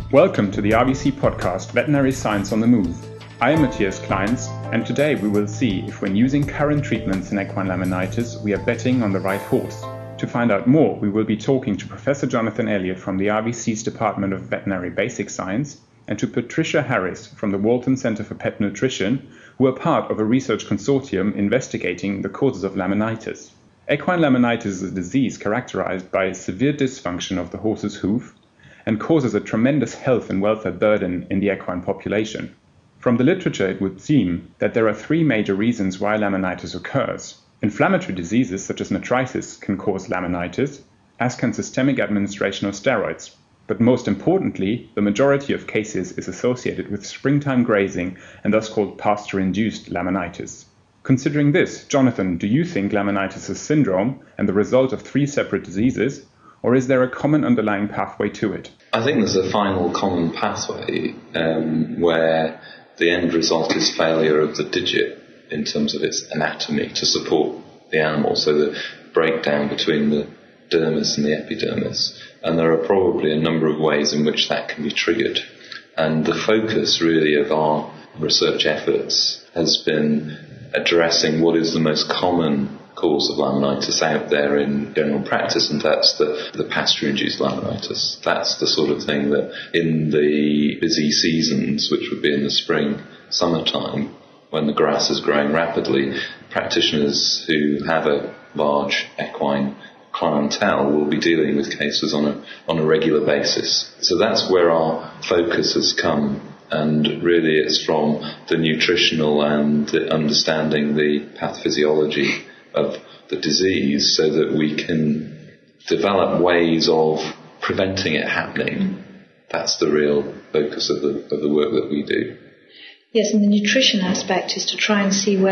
Welcome to the RVC podcast, Veterinary Science on the Move. I am Matthias Kleins, and today we will see if when using current treatments in equine laminitis, we are betting on the right horse. To find out more, we will be talking to Professor Jonathan Elliott from the RVC's Department of Veterinary Basic Science and to Patricia Harris from the Walton Center for Pet Nutrition, who are part of a research consortium investigating the causes of laminitis. Equine laminitis is a disease characterized by severe dysfunction of the horse's hoof and causes a tremendous health and welfare burden in the equine population. From the literature, it would seem that there are three major reasons why laminitis occurs. Inflammatory diseases such as metritis can cause laminitis, as can systemic administration of steroids. But most importantly, the majority of cases is associated with springtime grazing and thus called pasture-induced laminitis. Considering this, Jonathan, do you think laminitis is syndrome and the result of three separate diseases, or is there a common underlying pathway to it? I think there's a final common pathway where the end result is failure of the digit in terms of its anatomy to support the animal, so the breakdown between the dermis and the epidermis. And there are probably a number of ways in which that can be triggered. And the focus really of our research efforts has been addressing what is the most common cause of laminitis out there in general practice, and that's the pasture-induced laminitis. That's the sort of thing that in the busy seasons, which would be in the spring, summertime, when the grass is growing rapidly, practitioners who have a large equine clientele will be dealing with cases on a regular basis. So that's where our focus has come, and really it's from the nutritional and understanding the pathophysiology of the disease so that we can develop ways of preventing it happening. That's the real focus of the work that we do. Yes, and the nutrition aspect is to try and see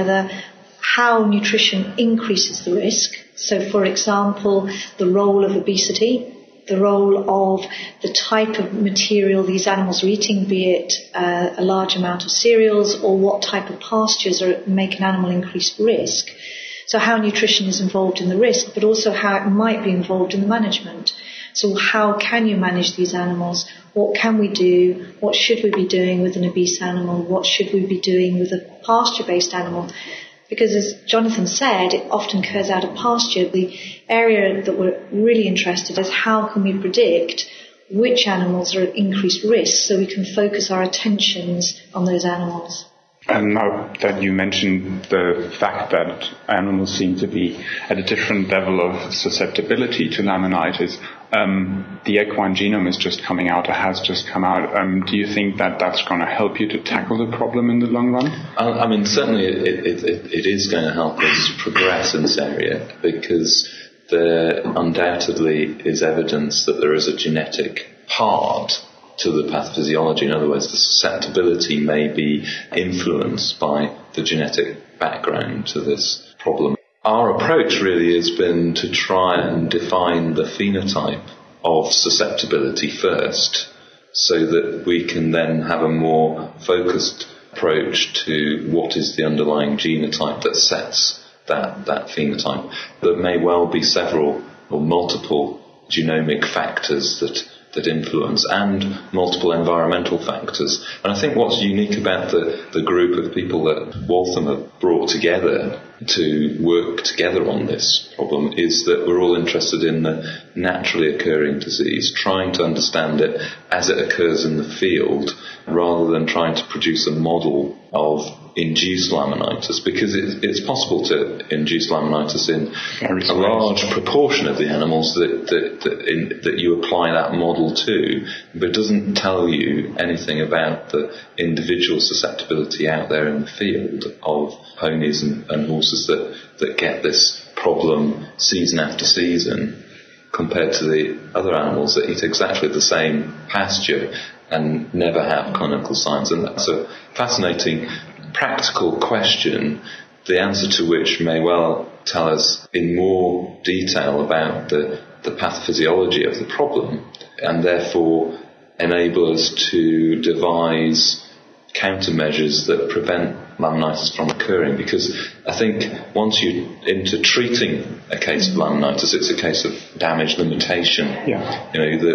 how nutrition increases the risk. So, for example, the role of obesity, the role of the type of material these animals are eating, be it a large amount of cereals, or what type of pastures make an animal increase risk. So how nutrition is involved in the risk, but also how it might be involved in the management. So how can you manage these animals? What can we do? What should we be doing with an obese animal? What should we be doing with a pasture-based animal? Because as Jonathan said, it often occurs out of pasture. The area that we're really interested in is how can we predict which animals are at increased risk so we can focus our attentions on those animals. And now that you mentioned the fact that animals seem to be at a different level of susceptibility to laminitis, the equine genome is just coming out, or has just come out. Do you think that that's going to help you to tackle the problem in the long run? I mean, certainly it is going to help us progress in this area, because there undoubtedly is evidence that there is a genetic part to the pathophysiology. In other words, the susceptibility may be influenced by the genetic background to this problem. Our approach really has been to try and define the phenotype of susceptibility first, so that we can then have a more focused approach to what is the underlying genotype that sets that phenotype. There may well be several or multiple genomic factors that influence, and multiple environmental factors. And I think what's unique about the group of people that Waltham have brought together to work together on this problem is that we're all interested in the naturally occurring disease, trying to understand it as it occurs in the field, rather than trying to produce a model of induced laminitis, because it's possible to induce laminitis in a large proportion of the animals that you apply that model to, but it doesn't tell you anything about the individual susceptibility out there in the field of ponies and horses that get this problem season after season, compared to the other animals that eat exactly the same pasture and never have clinical signs. And that's a fascinating practical question, the answer to which may well tell us in more detail about the pathophysiology of the problem, and therefore enable us to devise countermeasures that prevent laminitis from occurring, because I think once you're into treating a case of laminitis, it's a case of damage limitation. Yeah.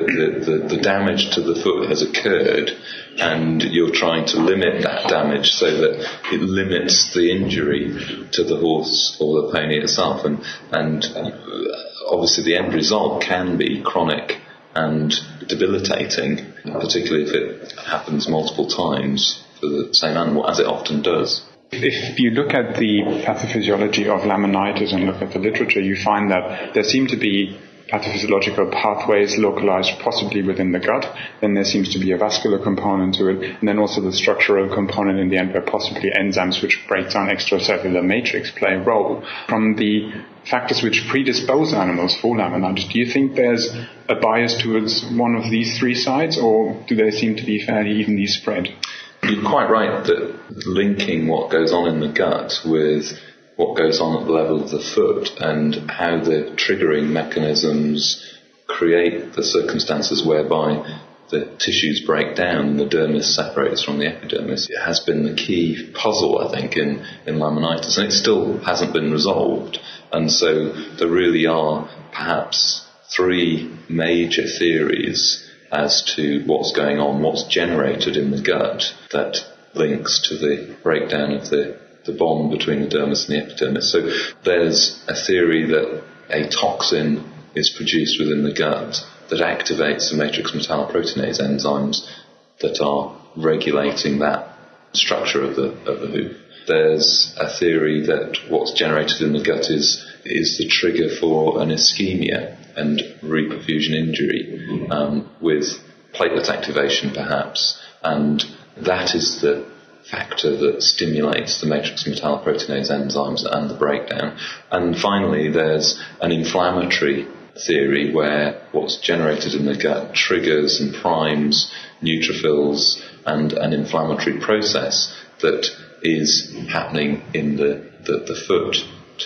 The damage to the foot has occurred, and you're trying to limit that damage so that it limits the injury to the horse or the pony itself. And obviously the end result can be chronic and debilitating, particularly if it happens multiple times for the same animal, as it often does. If you look at the pathophysiology of laminitis and look at the literature, you find that there seem to be pathophysiological pathways localized possibly within the gut. Then there seems to be a vascular component to it, and then also the structural component in the end, where possibly enzymes which break down extracellular matrix play a role. From the factors which predispose animals for laminitis, do you think there's a bias towards one of these three sides, or do they seem to be fairly evenly spread? You're quite right that linking what goes on in the gut with what goes on at the level of the foot and how the triggering mechanisms create the circumstances whereby the tissues break down and the dermis separates from the epidermis, it has been the key puzzle, I think, in laminitis, and it still hasn't been resolved. And so there really are perhaps three major theories as to what's going on, what's generated in the gut that links to the breakdown of the bond between the dermis and the epidermis. So there's a theory that a toxin is produced within the gut that activates the matrix metalloproteinase enzymes that are regulating that structure of the hoof. There's a theory that what's generated in the gut is the trigger for an ischemia and reperfusion injury, with platelet activation perhaps, and that is the factor that stimulates the matrix metalloproteinase enzymes and the breakdown. And finally, there's an inflammatory theory where what's generated in the gut triggers and primes neutrophils and an inflammatory process that is happening in the foot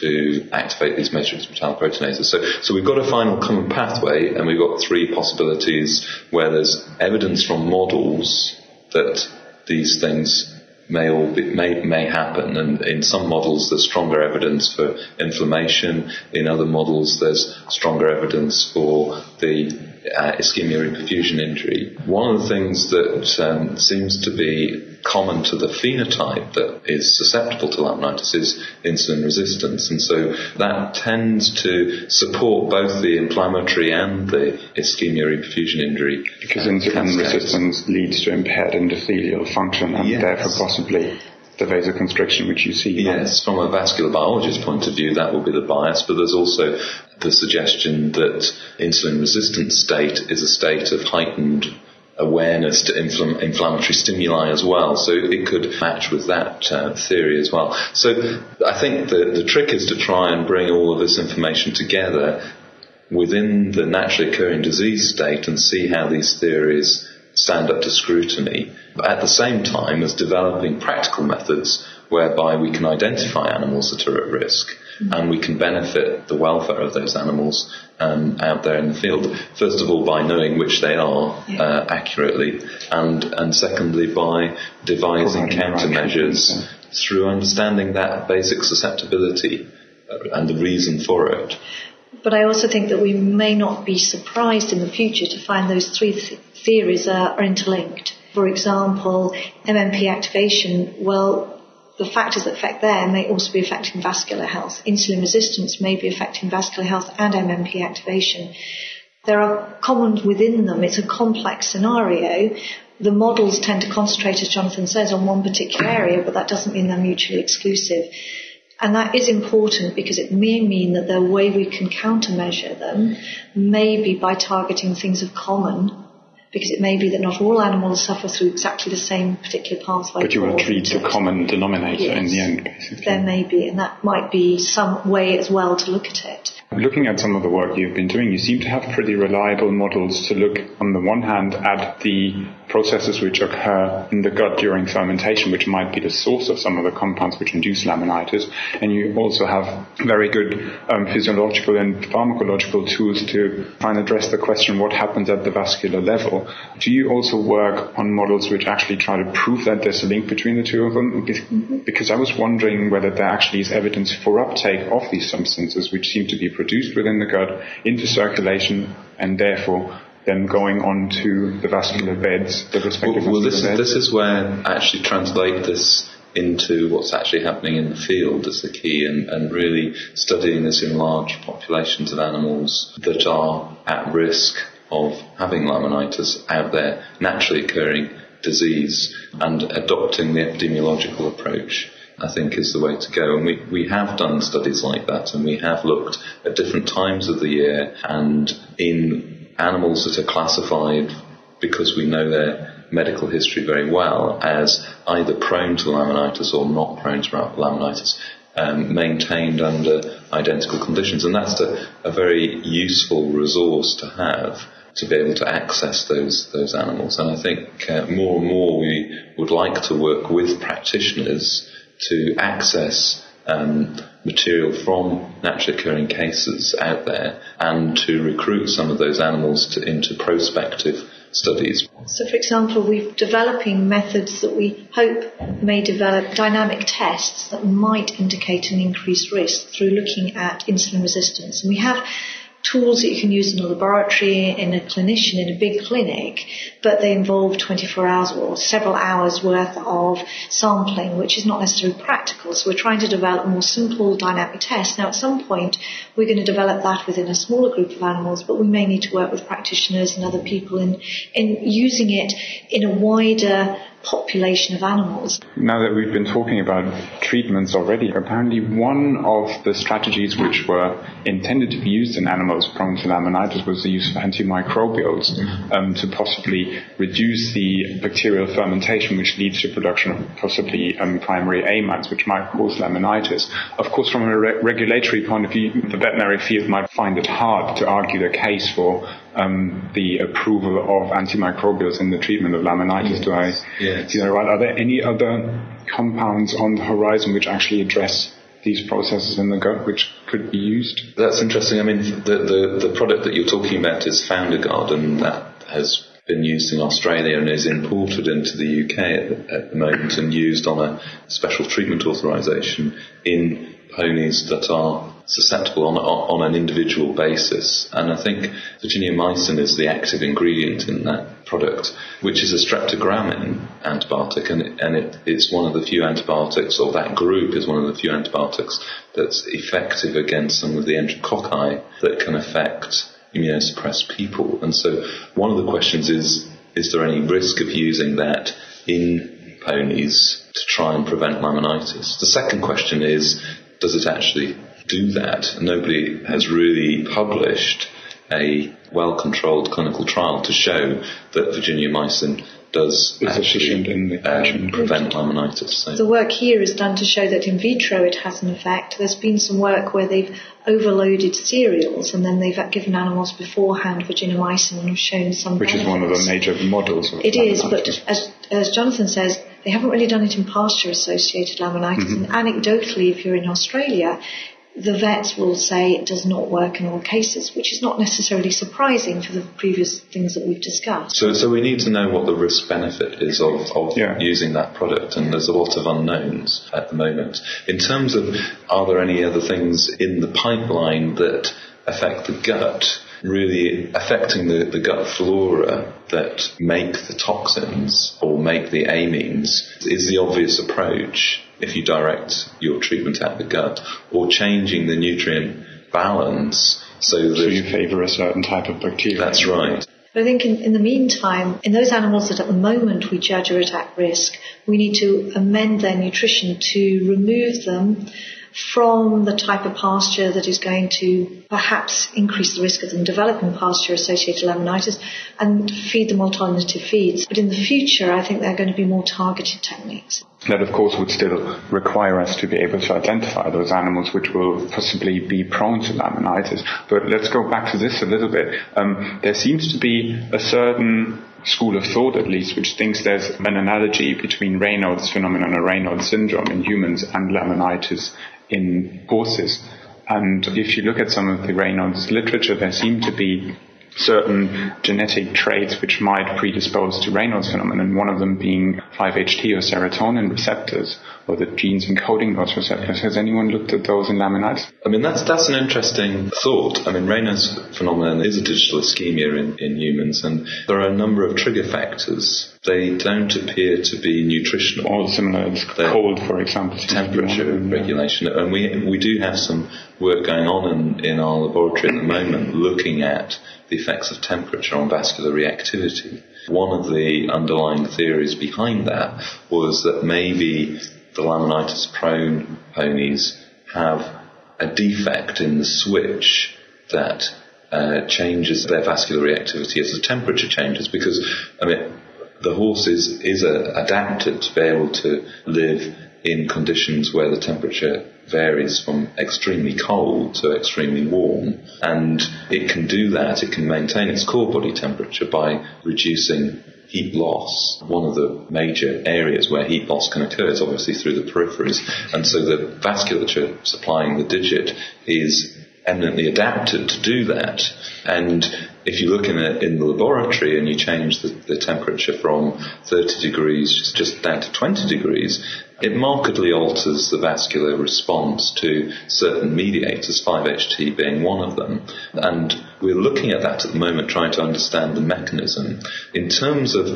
to activate these matrix metalloproteinases. So we've got a final common pathway, and we've got three possibilities where there's evidence from models that these things may happen, and in some models there's stronger evidence for inflammation. In other models there's stronger evidence for the ischemia reperfusion injury. One of the things that seems to be common to the phenotype that is susceptible to laminitis is insulin resistance, and so that tends to support both the inflammatory and the ischemia reperfusion injury. Because insulin resistance leads to impaired endothelial function and therefore possibly the vasoconstriction which you see. Yes, from a vascular biologist point of view that will be the bias, but there's also the suggestion that insulin resistant state is a state of heightened awareness to inflammatory stimuli as well, so it could match with that theory as well. So I think the trick is to try and bring all of this information together within the naturally occurring disease state and see how these theories stand up to scrutiny, but at the same time as developing practical methods whereby we can identify animals that are at risk and we can benefit the welfare of those animals out there in the field. First of all, by knowing which they are accurately, and secondly, by devising countermeasures through understanding that basic susceptibility and the reason for it. But I also think that we may not be surprised in the future to find those three theories are interlinked. For example, MMP activation, well, the factors that affect there may also be affecting vascular health. Insulin resistance may be affecting vascular health and MMP activation. There are common within them. It's a complex scenario. The models tend to concentrate, as Jonathan says, on one particular area, but that doesn't mean they're mutually exclusive. And that is important because it may mean that the way we can countermeasure them may be by targeting things of common, because it may be that not all animals suffer through exactly the same particular pathway. But you will treat the common denominator in the end, basically. There may be, and that might be some way as well to look at it. Looking at some of the work you've been doing, you seem to have pretty reliable models to look, on the one hand, at the processes which occur in the gut during fermentation, which might be the source of some of the compounds which induce laminitis. And you also have very good physiological and pharmacological tools to try and address the question what happens at the vascular level. Do you also work on models which actually try to prove that there's a link between the two of them? Because I was wondering whether there actually is evidence for uptake of these substances which seem to be produced within the gut into circulation and therefore then going on to the vascular beds, the respective beds. This is where actually translate this into what's actually happening in the field is the key, and really studying this in large populations of animals that are at risk of having laminitis out there, naturally occurring disease, and adopting the epidemiological approach, I think, is the way to go. And we have done studies like that, and we have looked at different times of the year and in animals that are classified, because we know their medical history very well, as either prone to laminitis or not prone to laminitis, maintained under identical conditions. And that's a very useful resource to have, to be able to access those animals. And I think more and more we would like to work with practitioners to access material from naturally occurring cases out there and to recruit some of those animals into prospective studies. So, for example, we're developing methods that we hope may develop dynamic tests that might indicate an increased risk through looking at insulin resistance. And we have tools that you can use in a laboratory, in a clinician, in a big clinic, but they involve 24 hours or several hours worth of sampling, which is not necessarily practical. So we're trying to develop a more simple dynamic test. Now, at some point, we're going to develop that within a smaller group of animals, but we may need to work with practitioners and other people in using it in a wider population of animals. Now that we've been talking about treatments already, apparently one of the strategies which were intended to be used in animals prone to laminitis was the use of antimicrobials to possibly reduce the bacterial fermentation, which leads to production of possibly primary amides, which might cause laminitis. Of course, from a regulatory point of view, the veterinary field might find it hard to argue the case for the approval of antimicrobials in the treatment of laminitis. Do I see that right? Are there any other compounds on the horizon which actually address these processes in the gut which could be used? That's interesting. I mean, the product that you're talking about is Founderguard, and that has been used in Australia and is imported into the UK at the moment and used on a special treatment authorisation in ponies that are susceptible on an individual basis. And I think virginiamycin is the active ingredient in that product, which is a streptogramin antibiotic, and it's one of the few antibiotics, or that group is one of the few antibiotics that's effective against some of the enterococci that can affect immunosuppressed people. And so one of the questions is there any risk of using that in ponies to try and prevent laminitis? The second question is, does it actually do that? Nobody has really published a well-controlled clinical trial to show that virginiamycin does actually prevent laminitis. So the work here is done to show that in vitro it has an effect. There's been some work where they've overloaded cereals and then they've given animals beforehand virginiamycin and have shown some benefits. Which is one of the major models of it is, but as Jonathan says, they haven't really done it in pasture-associated laminitis. And anecdotally, if you're in Australia, the vets will say it does not work in all cases, which is not necessarily surprising for the previous things that we've discussed. So we need to know what the risk-benefit is of using that product, and there's a lot of unknowns at the moment. In terms of, are there any other things in the pipeline that affect the gut? Really affecting the gut flora that make the toxins or make the amines is the obvious approach if you direct your treatment at the gut, or changing the nutrient balance so you favour a certain type of bacteria. That's right. But I think in the meantime, in those animals that at the moment we judge are at risk, we need to amend their nutrition to remove them from the type of pasture that is going to perhaps increase the risk of them developing pasture-associated laminitis and feed them alternative feeds. But in the future, I think there are going to be more targeted techniques. That, of course, would still require us to be able to identify those animals which will possibly be prone to laminitis. But let's go back to this a little bit. There seems to be a certain school of thought, at least, which thinks there's an analogy between Raynaud's phenomenon or Raynaud's syndrome in humans and laminitis in horses. And if you look at some of the Raynaud's literature, there seem to be certain genetic traits which might predispose to Raynaud's phenomenon, one of them being 5-HT or serotonin receptors, or the genes encoding those receptors. Has anyone looked at those in laminitis? I mean, that's an interesting thought. I mean, Raynaud's phenomenon is a digital ischemia in humans, and there are a number of trigger factors. They don't appear to be nutritional. All similar, it's cold, for example. Temperature regulation. And we do have some work going on in our laboratory at the moment looking at the effects of temperature on vascular reactivity. One of the underlying theories behind that was that maybe the laminitis-prone ponies have a defect in the switch that changes their vascular reactivity as the temperature changes, because, I mean, the horse is adapted to be able to live in conditions where the temperature varies from extremely cold to extremely warm, and it can do that. It can maintain its core body temperature by reducing heat loss. One of the major areas where heat loss can occur is obviously through the peripheries, and so the vasculature supplying the digit is eminently adapted to do that. And if you look in the laboratory and you change the temperature from 30 degrees just down to 20 degrees, it markedly alters the vascular response to certain mediators, 5-HT being one of them. And we're looking at that at the moment, trying to understand the mechanism. In terms of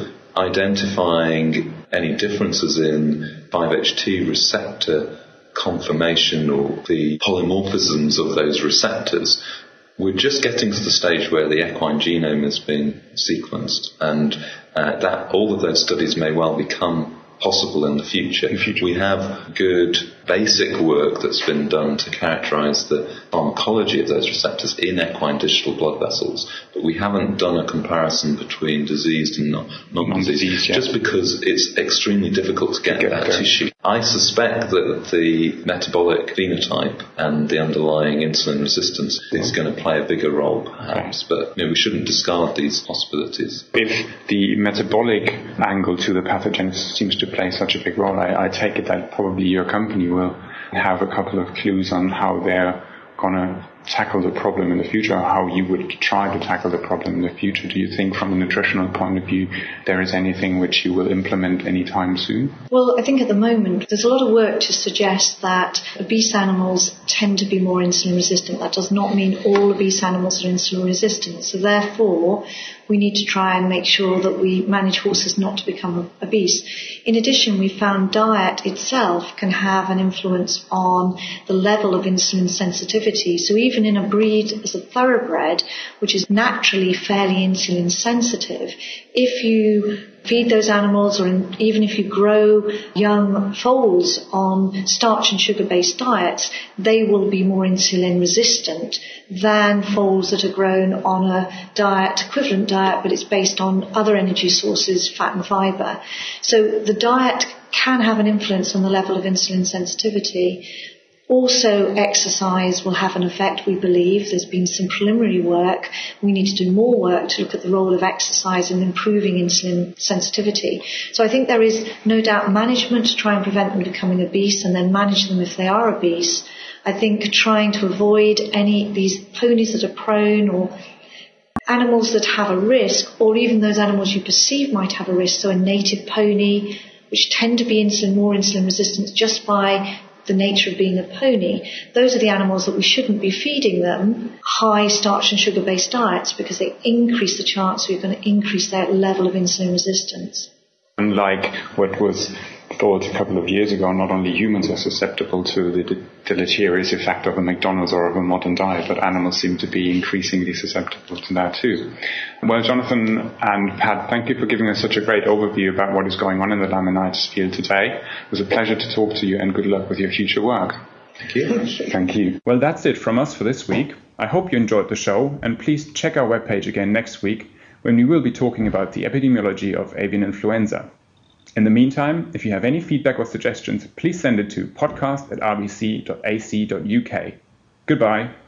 identifying any differences in 5-HT receptor conformation or the polymorphisms of those receptors, we're just getting to the stage where the equine genome has been sequenced, and that all of those studies may well become possible in the future. We have good basic work that's been done to characterize the pharmacology of those receptors in equine digital blood vessels, but we haven't done a comparison between diseased and non-diseased, just because it's extremely difficult to get that tissue. I suspect that the metabolic phenotype and the underlying insulin resistance is going to play a bigger role, perhaps, but we shouldn't discard these possibilities. If the metabolic angle to the pathogenesis seems to play such a big role, I take it that probably your company will have a couple of clues on how they're going to tackle the problem in the future, or how you would try to tackle the problem in the future. Do you think from a nutritional point of view there is anything which you will implement anytime soon? Well, I think at the moment there's a lot of work to suggest that obese animals tend to be more insulin resistant. That does not mean all obese animals are insulin resistant. So therefore, we need to try and make sure that we manage horses not to become obese. In addition, we found diet itself can have an influence on the level of insulin sensitivity. So even in a breed as a thoroughbred, which is naturally fairly insulin sensitive, if you feed those animals, or even if you grow young foals on starch and sugar-based diets, they will be more insulin resistant than foals that are grown on a equivalent diet, but it's based on other energy sources, fat and fibre. So the diet can have an influence on the level of insulin sensitivity. Also, exercise will have an effect, we believe. There's been some preliminary work. We need to do more work to look at the role of exercise in improving insulin sensitivity. So I think there is no doubt management to try and prevent them becoming obese, and then manage them if they are obese. I think trying to avoid these ponies that are prone, or animals that have a risk, or even those animals you perceive might have a risk. So a native pony, which tend to be more insulin resistant just by the nature of being a pony, those are the animals that we shouldn't be feeding them high starch and sugar-based diets, because they increase the chance we're going to increase their level of insulin resistance. Unlike what was thought a couple of years ago, not only humans are susceptible to the deleterious effect of a McDonald's or of a modern diet, but animals seem to be increasingly susceptible to that too. Well, Jonathan and Pat, thank you for giving us such a great overview about what is going on in the laminitis field today. It was a pleasure to talk to you, and good luck with your future work. Thank you. Thank you. Well, that's it from us for this week. I hope you enjoyed the show, and please check our webpage again next week when we will be talking about the epidemiology of avian influenza. In the meantime, if you have any feedback or suggestions, please send it to podcast@rbc.ac.uk. Goodbye.